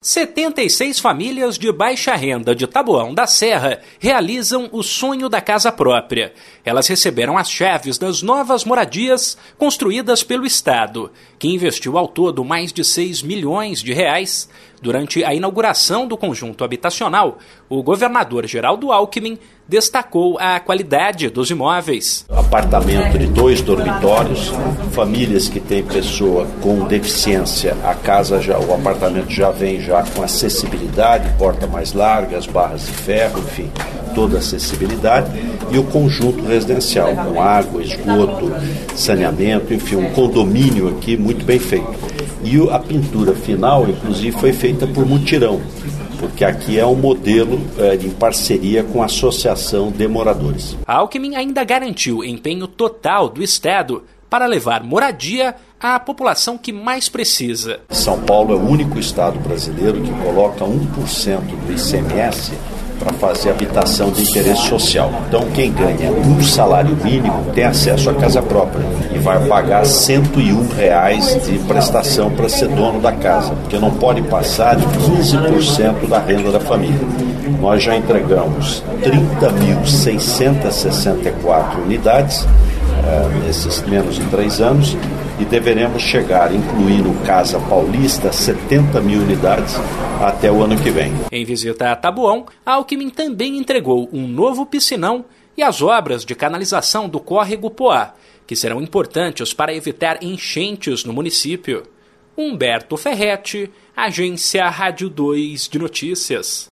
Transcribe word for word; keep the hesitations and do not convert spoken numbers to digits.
setenta e seis famílias de baixa renda de Taboão da Serra realizam o sonho da casa própria. Elas receberam as chaves das novas moradias construídas pelo Estado, que investiu ao todo mais de seis milhões de reais. Durante a inauguração do conjunto habitacional, o governador Geraldo Alckmin destacou a qualidade dos imóveis. Apartamento de dois dormitórios, famílias que têm pessoa com deficiência, a casa já, o apartamento já vem já com acessibilidade, porta mais larga, as barras de ferro, enfim, toda a acessibilidade, e o conjunto residencial com água, esgoto, saneamento, enfim, um condomínio aqui muito bem feito. E a pintura final, inclusive, foi feita por mutirão, porque aqui é um modelo é, em parceria com a Associação de Moradores. Alckmin ainda garantiu empenho total do Estado para levar moradia à população que mais precisa. São Paulo é o único estado brasileiro que coloca um por cento do I C M S para fazer habitação de interesse social. Então, quem ganha um salário mínimo tem acesso à casa própria e vai pagar cento e um reais de prestação para ser dono da casa, porque não pode passar de quinze por cento da renda da família. Nós já entregamos trinta mil seiscentas e sessenta e quatro unidades uh, nesses menos de três anos e deveremos chegar, incluindo Casa Paulista, setenta mil unidades até o ano que vem. Em visita a Taboão, Alckmin também entregou um novo piscinão e as obras de canalização do córrego Poá, que serão importantes para evitar enchentes no município. Humberto Ferretti, Agência Rádio dois de Notícias.